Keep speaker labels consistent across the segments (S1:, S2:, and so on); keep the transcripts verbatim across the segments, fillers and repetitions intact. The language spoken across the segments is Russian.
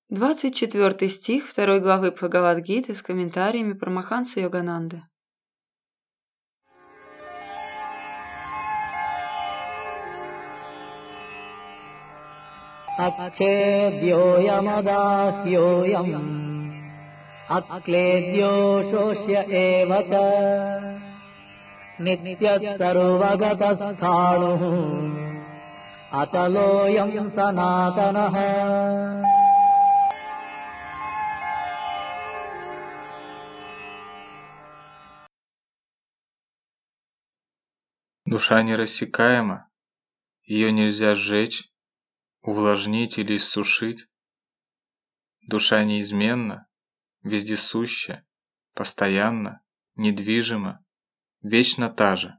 S1: двадцать четвёртый стих второй главы Бхагавад-гиты с комментариями Парамахансы Йогананды.
S2: Акчедьёямадахьёям акледьё шошья эвача нитьяссарвагатастханух ачалоям санатанах.
S3: Душа нерассекаема, ее нельзя сжечь, увлажнить или иссушить. Душа неизменна, вездесуща, постоянна, недвижима, вечно та же.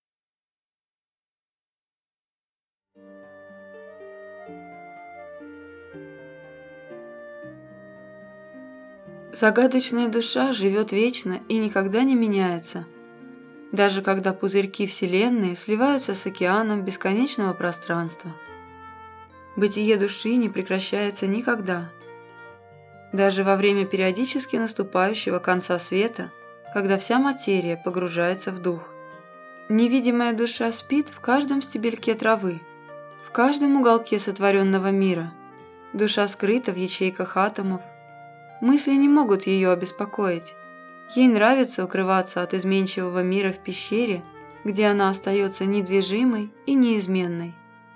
S1: Загадочная душа живет вечно и никогда не меняется, даже когда пузырьки Вселенной сливаются с океаном бесконечного пространства. Бытие души не прекращается никогда. Даже во время периодически наступающего конца света, когда вся материя погружается в дух. Невидимая душа спит в каждом стебельке травы, в каждом уголке сотворенного мира. Душа скрыта в ячейках атомов. Мысли не могут ее обеспокоить. Ей нравится укрываться от изменчивого мира в пещере, где она остается недвижимой и неизменной.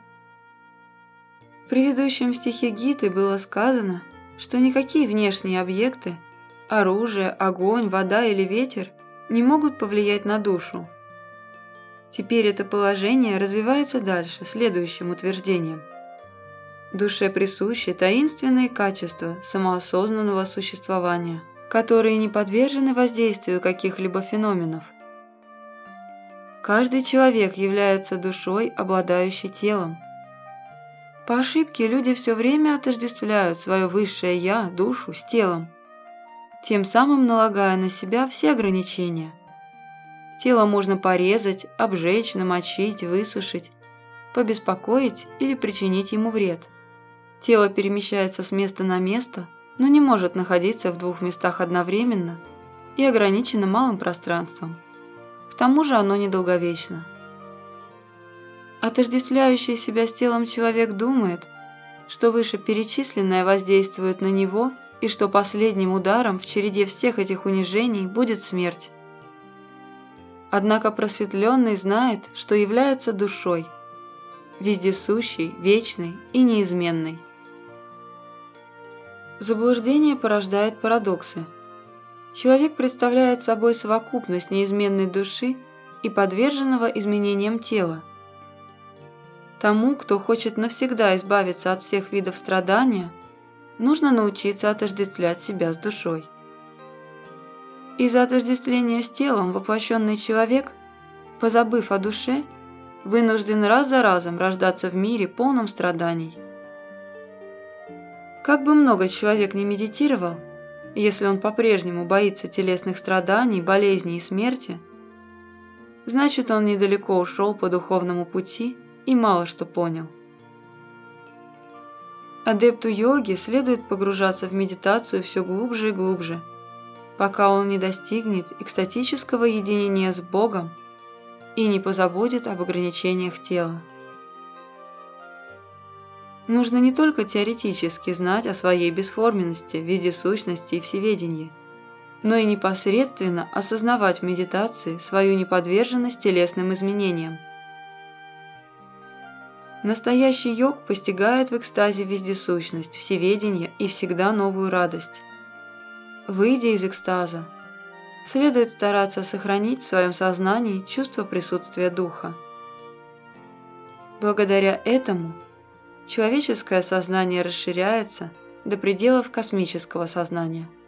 S1: В предыдущем стихе Гиты было сказано, что никакие внешние объекты – оружие, огонь, вода или ветер – не могут повлиять на душу. Теперь это положение развивается дальше, следующим утверждением. Душе присущи таинственные качества самоосознанного существования, которые не подвержены воздействию каких-либо феноменов. Каждый человек является душой, обладающей телом. По ошибке люди все время отождествляют свое высшее «я», душу, с телом, тем самым налагая на себя все ограничения. Тело можно порезать, обжечь, намочить, высушить, побеспокоить или причинить ему вред. Тело перемещается с места на место, но не может находиться в двух местах одновременно и ограничено малым пространством. К тому же оно недолговечно. Отождествляющий себя с телом человек думает, что вышеперечисленное воздействует на него и что последним ударом в череде всех этих унижений будет смерть. Однако просветленный знает, что является душой, вездесущей, вечной и неизменной. Заблуждение порождает парадоксы. Человек представляет собой совокупность неизменной души и подверженного изменениям тела. Тому, кто хочет навсегда избавиться от всех видов страдания, нужно научиться отождествлять себя с душой. Из-за отождествления с телом воплощенный человек, позабыв о душе, вынужден раз за разом рождаться в мире, полном страданий. Как бы много человек ни медитировал, если он по-прежнему боится телесных страданий, болезней и смерти, значит, он недалеко ушел по духовному пути и мало что понял. Адепту йоги следует погружаться в медитацию все глубже и глубже, пока он не достигнет экстатического единения с Богом и не позабудет об ограничениях тела. Нужно не только теоретически знать о своей бесформенности, вездесущности и всеведении, но и непосредственно осознавать в медитации свою неподверженность телесным изменениям. Настоящий йог постигает в экстазе вездесущность, всеведение и всегда новую радость. Выйдя из экстаза, следует стараться сохранить в своем сознании чувство присутствия духа. Благодаря этому человеческое сознание расширяется до пределов космического сознания.